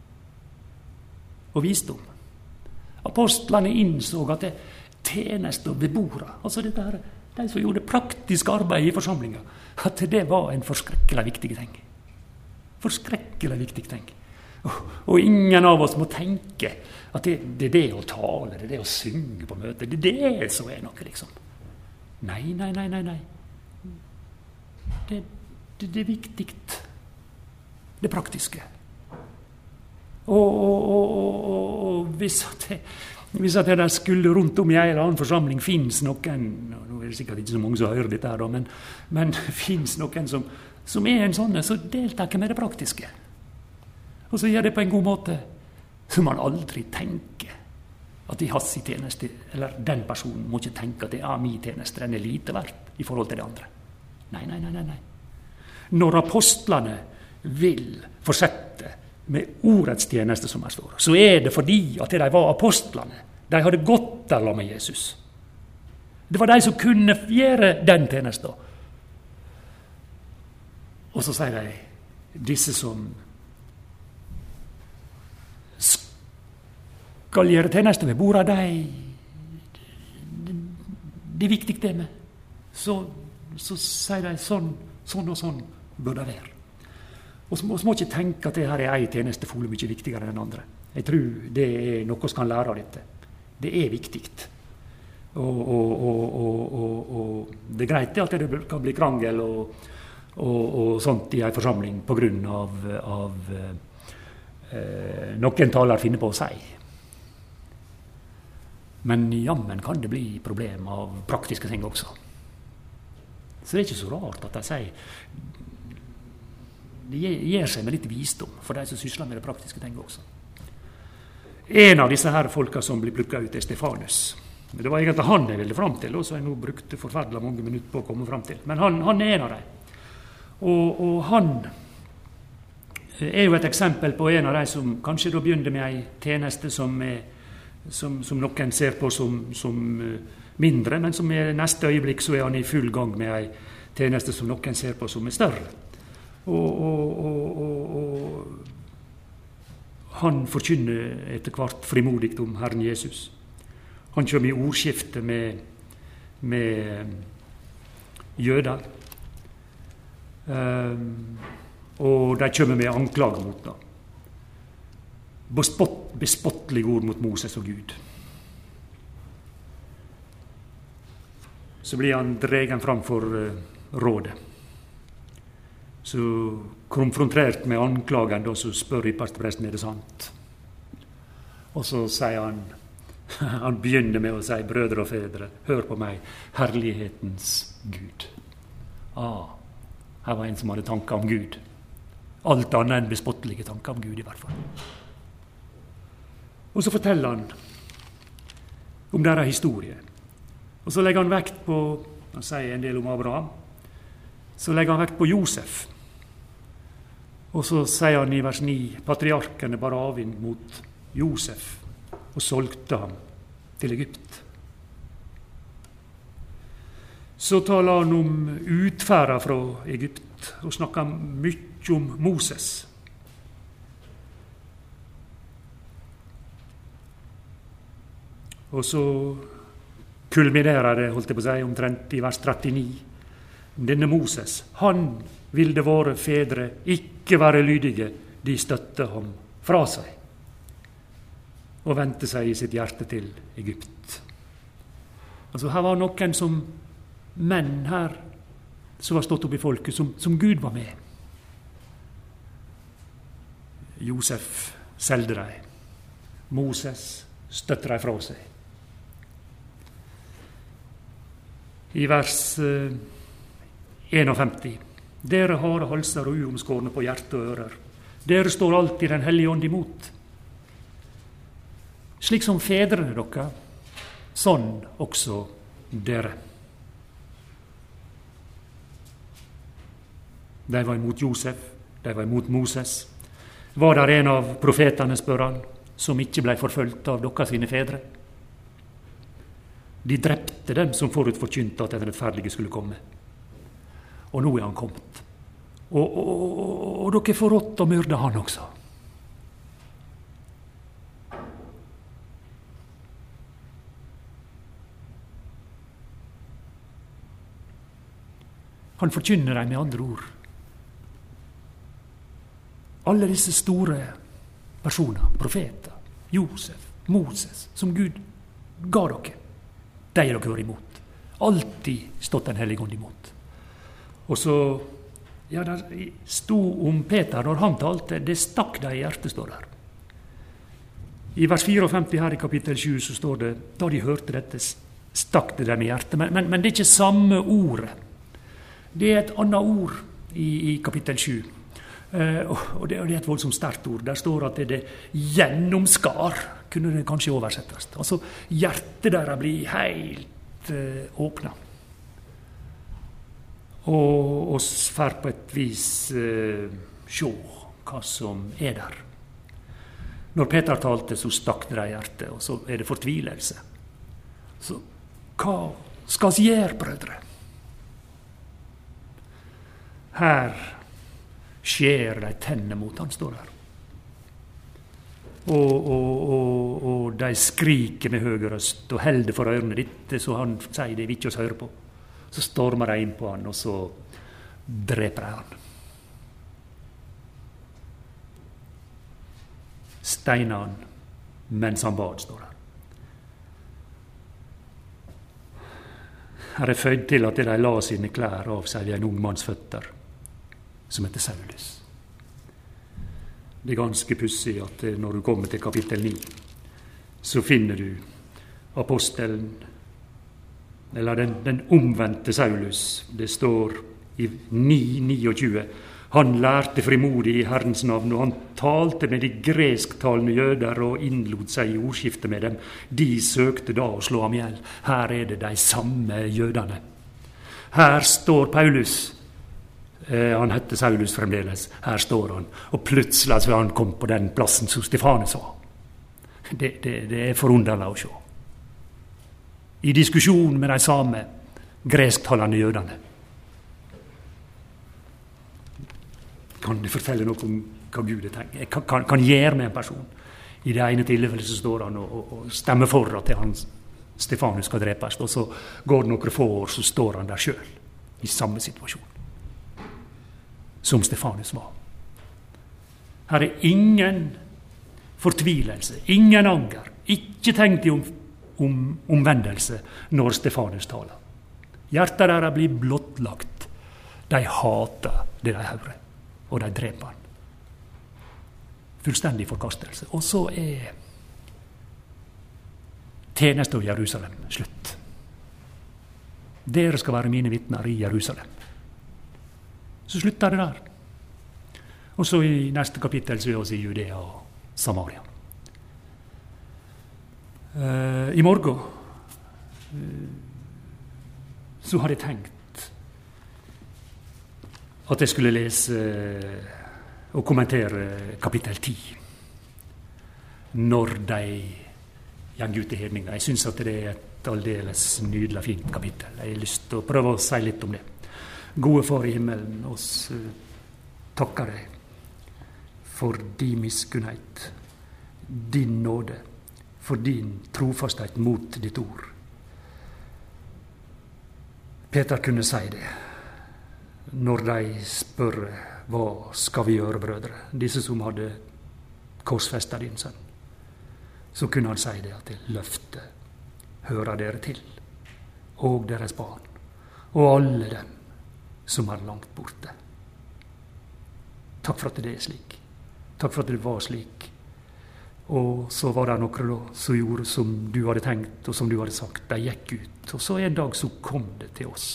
og visdom. Apostlene innså at det tjeneste ved bordet, altså det der, de som gjorde praktisk arbeid i forsamlinga, at det var en forskrekkelig viktig ting. Forskrekkelig viktig ting. Og, og ingen av oss må tenke at det, det er det å tale, det er det å synge på møtet, det er det som er noe, liksom. Nei, nei, nei, nei, nei. Det, det, det er viktig. Det praktiske. Og, og, og, og, og hvis at det, hvis at det skulle rundt om i en eller annen forsamling finnes noen, nå er det sikkert ikke så mange som hører dette her, men, men finnes noen som, som er en sånn, så deltar ikke med det praktiske. Og så gjør det på en god måte, så man aldri tenker at de har sin tjeneste, eller den personen må ikke tenke at det er min tjeneste, den er lite verdt i forhold til det andre. Nei, nei, nei, nei, nei. Når apostlene vil fortsette med ordets tjeneste, som her står, så er det fordi at de var apostlene. De hadde gått der med Jesus. Det var de som kunne gjøre den tjenesten. Og så sier de, disse som skal gjøre tjeneste ved bordet, de, det, det er viktig det med. Så så sier de sånn, sånn og sånn bør det være. Og så må vi ikke tenke at det her er en tjeneste for mye viktigere enn den andre. Jeg tror det er noe vi kan lære av dette. Det er viktig. Og, og, og, og, og, og det er greit at det kan bli krangel og, og, og sånt i en forsamling på grunn av, av eh, noen taler finner på å si. Men jammen kan det bli problem av praktiske ting også. Så det er ikke så rart at de sier det gir seg med litt visdom for de som sysler med det praktiske ting også. En av disse her folka som blir plukket ut er Stefanus. Det var egentlig han jeg ville fram til, og så jeg nå brukte forferdelig mange minutter på å komme fram til. Men han, han er en av dem. Og, og han er jo et eksempel på en av de som kanskje da begynner med en tjeneste som, er, som, som noen ser på som, som mindre, men som i neste øyeblikk så er han i full gang med en tjeneste som noen ser på som er større. Og, og, og, og, og han forkynner etter hvert frimodig om Herren Jesus. Han kommer i ordskifte med, med jøder, Um, og de kommer med anklager mot ham. Bespott, bespottlige ord mot Moses og Gud. Så blir han dregen fram for uh, rådet. Så konfrontert med anklagen, da, så spør ypperstepresten er det sant. Og så sier han, han begynner med å si, brødre og fedre, hør på meg, herlighetens Gud. Ah, her var en som hadde tanker om Gud. Alt annet enn bespottelige tanker om Gud i hvert fall. Og så forteller han om deres historie. Og så legger han vekt på, han sier en del om Abraham, så legger han vekt på Josef. Og så sier han i vers ni, patriarkene bar avvind mot Josef og solgte ham til Egypt. Så taler han om utferda fra Egypt og snakker mye om Moses. Og så kulminerer det, holdt jeg på å si, omtrent i vers trettini. Denne Moses, han ville våre fedre ikke være lydige, de støtte ham fra seg og vendte seg i sitt hjerte til Egypt. Altså her var noen som menn her som var stått opp i folket, som, som Gud var med. Josef selgde dem. Moses støtte dem fra seg. I vers eh, femtien. Dere harde halser og uomskårne på hjerte og ører. Dere står alltid den hellige ånd imot. Slik som fedrene dere, sånn også dere. De var imot Josef, de var imot Moses. Var der en av profetene, spør han, som ikke ble forfølgt av dere sine fedre? De drepte dem som forut forkynte at den rettferdige skulle komme. Og nå er han kommet. Og, og, og, og dere får rått å myrde han også. Han forkynner dem med andre ord. Alle disse store personer, profeter, Josef, Moses, som Gud ga dere, de er dere imot. Alltid stått den hellige ånd imot. Og så, ja, der stod om Peter når han talte, det stakk deg i hjertet, står der. I vers femtifire her i kapittel sju så står det, da de hørte dette, stakk det dem i hjertet. Men, men, men det er ikke samme ordet. Det er et annet ord i, i kapittel sju. Uh, og, det, og det er et voldsomt sterkt ord. Der står at det, det gjennomskar, kunne det kanskje oversettes. Altså, hjertet der blir helt uh, åpna. Og oss får på et vis uh, se hva som er der. Når Peter talte, så stakk det i hjertet, og så er det fortvilelse. Så hva skal vi gjøre, brødre? Her skjer de tennene mot han, står der. Og, og, og, og de skriker med høy røst og holder for ørene ditt, så han sier det vil ikke oss høre på. Så stormer de inn på han, og så dreper de han. Steiner han mens han bad, står der. Her er føyd til at de la sine klær av seg ved en ung manns føtter, som heter Saulus. Det er ganske pussig at når du kommer til kapittel ni, så finner du apostelen, eller den, den omvendte Saulus. Det står i ni tjueni. Han lærte frimodig i Herrens navn, og han talte med de gresktalende jøder og innlot seg i ordskifte med dem. De søkte da å slå ham ihjel. Her er det de samme jødene. Her står Paulus. Eh, han hette Saulus fremdeles. Her står han. Og plutselig så han kom på den plassen som Stefanus var. Det, det, det er forunderlig å se. I diskusjon med de samme gresktalende jødene. Kan du fortelle noe om hva Gud tenker? Kan, kan, kan gjøre med en person. I det ene tilfellet så står han og, og, og stemmer for at han, Stefanus skal drepes, og så går det noen få år, så står han der selv, i samme situasjon. som Stefanus var. Her er ingen fortvilelse, ingen anger, ikke tenk til om, om omvendelse når Stefanus taler. Hjertet deres blir blottlagt. De hater det de hører, og de dreper han. Fullstendig forkastelse. Og så er tjeneste i Jerusalem slutt. Dere skal være mine vitner i Jerusalem. Så slutter det der. Og så i neste kapittel så er vi i Judea og Samaria. Uh, I morgen uh, så har jeg tenkt at jeg skulle lese uh, og kommentere kapittel ti. Når de gikk ut i hedninga. Jeg synes at det er et aldeles nydelig fint kapittel. Jeg har lyst til å prøve å si litt om det. Gode Far i himmelen, oss uh, takker deg for din miskunnhet, din nåde, for din trofasthet mot ditt ord. Peter kunne si det når de spør hva skal vi gjøre, brødre, disse som hadde korsfestet din sønn. Så kunne han si det at det løftet hører dere til, og deres barn, og alle dem som er langt borte. Takk for at det er slik. Takk for at det var slik. Og så var det noen som gjorde som du hadde tenkt, og som du hadde sagt. De gikk ut. Og så en dag så kom det til oss,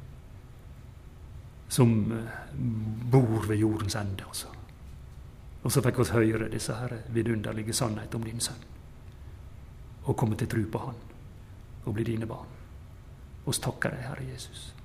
som bor ved jordens ende. Også. Og så fikk vi høre disse her vidunderlige sannhet om din sønn. Og komme til tro på han, og bli dine barn. Og takker deg, Herre Jesus.